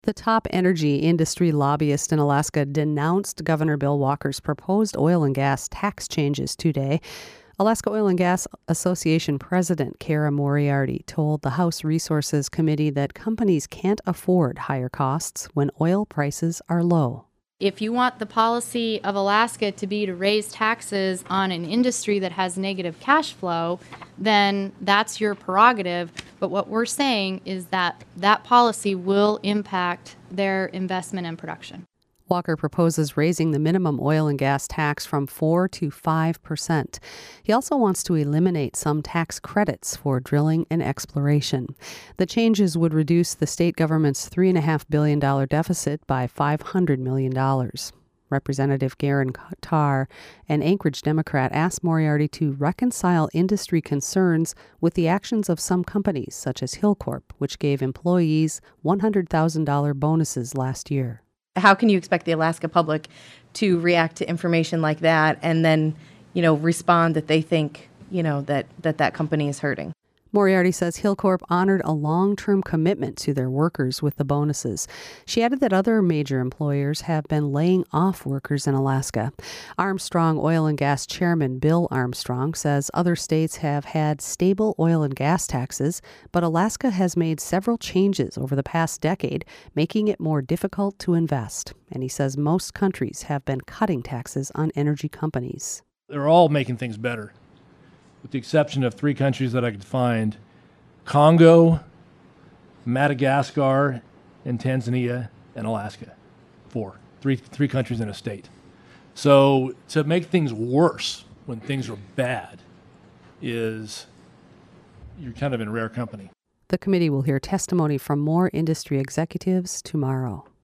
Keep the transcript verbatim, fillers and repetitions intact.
The top energy industry lobbyist in Alaska denounced Governor Bill Walker's proposed oil and gas tax changes today. Alaska Oil and Gas Association President Kara Moriarty told the House Resources Committee that companies can't afford higher costs when oil prices are low. If you want the policy of Alaska to be to raise taxes on an industry that has negative cash flow, then that's your prerogative. But what we're saying is that that policy will impact their investment and production. Walker proposes raising the minimum oil and gas tax from four to five percent. He also wants to eliminate some tax credits for drilling and exploration. The changes would reduce the state government's three point five billion dollars deficit by five hundred million dollars. Representative Garen Tarr, an Anchorage Democrat, asked Moriarty to reconcile industry concerns with the actions of some companies, such as Hilcorp, which gave employees one hundred thousand dollars bonuses last year. How can you expect the Alaska public to react to information like that and then, you know, respond that they think, you know, that that, that company is hurting? Moriarty says Hilcorp honored a long-term commitment to their workers with the bonuses. She added that other major employers have been laying off workers in Alaska. Armstrong Oil and Gas Chairman Bill Armstrong says other states have had stable oil and gas taxes, but Alaska has made several changes over the past decade, making it more difficult to invest. And he says most countries have been cutting taxes on energy companies. They're all making things better, with the exception of three countries that I could find: Congo, Madagascar, and Tanzania, and Alaska. Four. Three, three countries in a state. So to make things worse when things are bad is, you're kind of in rare company. The committee will hear testimony from more industry executives tomorrow.